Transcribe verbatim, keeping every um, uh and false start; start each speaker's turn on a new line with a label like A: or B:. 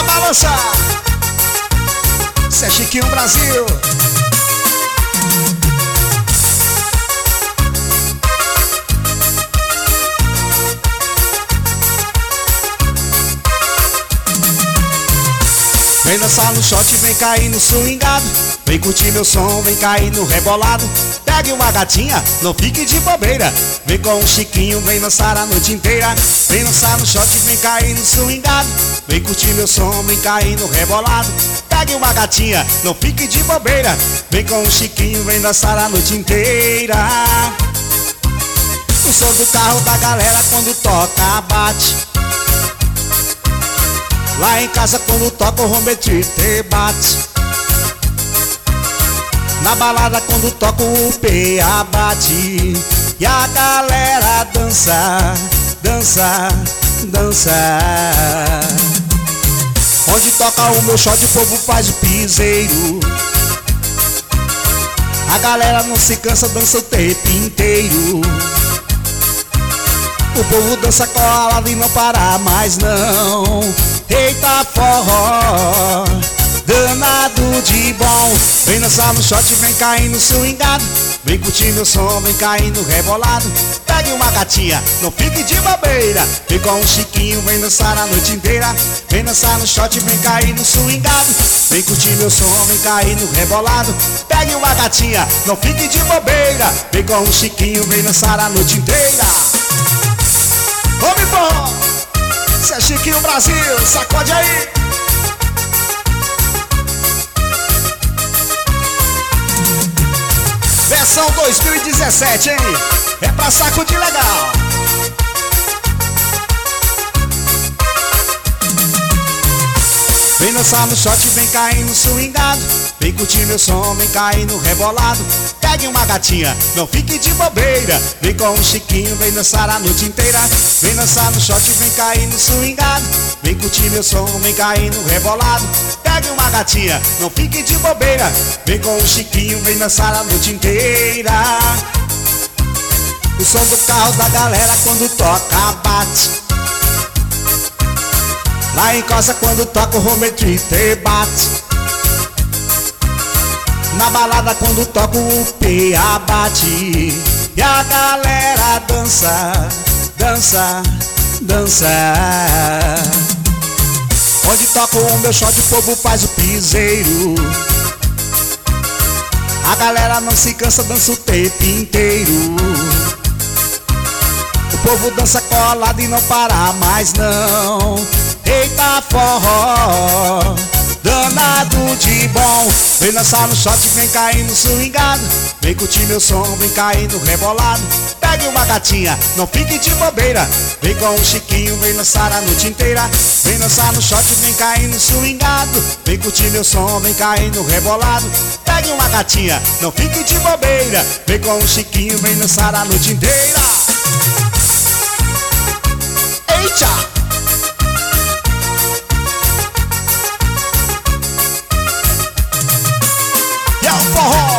A: balança. Isso é Chiquinho Brasil. Vem dançar no shot, vem cair no swingado. Vem curtir meu som, vem cair no rebolado. Pegue uma gatinha, não fique de bobeira. Vem com o Chiquinho, vem dançar a noite inteira. Vem dançar no shot, vem cair no swingado. Vem curtir meu som, vem cair no rebolado. Pegue uma gatinha, não fique de bobeira. Vem com o Chiquinho, vem dançar a noite inteira. O som do carro da galera quando toca bate. Lá em casa quando toca o home theater bate. Na balada quando toca o P A bate. E a galera dança, dança, dança. Onde toca o meu shot o povo faz o piseiro. A galera não se cansa, dança o tempo inteiro. O povo dança colado e não para mais não. Eita forró, danado de bom. Vem dançar no shot, vem cair no swingado. Vem curtir meu som, vem cair no rebolado. Pegue uma gatinha, não fique de bobeira. Vem com o Chiquinho, vem dançar a noite inteira. Vem dançar no shot, vem cair no swingado. Vem curtir meu som, vem cair no rebolado. Pegue uma gatinha, não fique de bobeira. Vem com o Chiquinho, vem dançar a noite inteira. Homem bom, isso é Chiquinho Brasil, sacode aí. Versão dois mil e dezessete, hein? É pra sacudir legal. Vem dançar no shot, vem cair no swingado. Vem curtir meu som, vem cair no rebolado. Pegue uma gatinha, não fique de bobeira. Vem com o Chiquinho, vem dançar a noite inteira. Vem dançar no shot, vem cair no swingado. Vem curtir meu som, vem cair no rebolado. Pegue uma gatinha, não fique de bobeira. Vem com o Chiquinho, vem dançar a noite inteira. O som do carro da galera quando toca bate. Lá em casa quando toca o home theater bate. Na balada quando toca o P A bate. E a galera dança, dança, dança. Onde toca o meu shot o povo faz o piseiro. A galera não se cansa, dança o tempo inteiro. O povo dança colado e não para mais não. Eita forró, danado de bom. Vem dançar no shot, vem cair no swingado. Vem curtir meu som, vem cair no rebolado. Pegue uma gatinha, não fique de bobeira. Vem com o Chiquinho, vem dançar a noite inteira. Vem dançar no shot, vem cair no swingado. Vem curtir meu som, vem cair no rebolado. Pegue uma gatinha, não fique de bobeira. Vem com o Chiquinho, vem dançar a noite inteira. Eita! E é o forró